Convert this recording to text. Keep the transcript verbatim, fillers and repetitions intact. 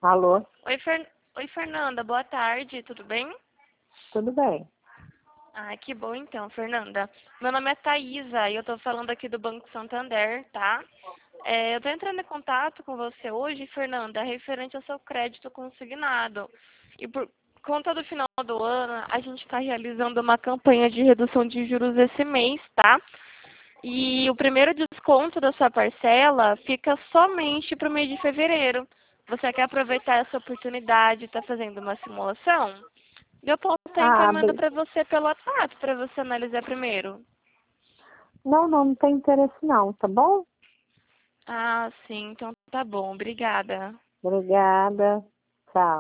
Alô? Oi, Fer... Oi, Fernanda, boa tarde, tudo bem? Tudo bem? Ah, que bom então, Fernanda. Meu nome é Thaisa e eu tô falando aqui do Banco Santander, tá? É, eu tô entrando em contato com você hoje, Fernanda, referente ao seu crédito consignado. E por conta do final do ano, a gente está realizando uma campanha de redução de juros esse mês, tá? E o primeiro desconto da sua parcela fica somente para o mês de fevereiro. Você quer aproveitar essa oportunidade e está fazendo uma simulação? Eu posso estar Ah, encaminhando be- para você pelo WhatsApp, para você analisar primeiro. não, não, não tem interesse não, tá bom? Ah, sim, então tá bom. Obrigada. Obrigada. Tchau.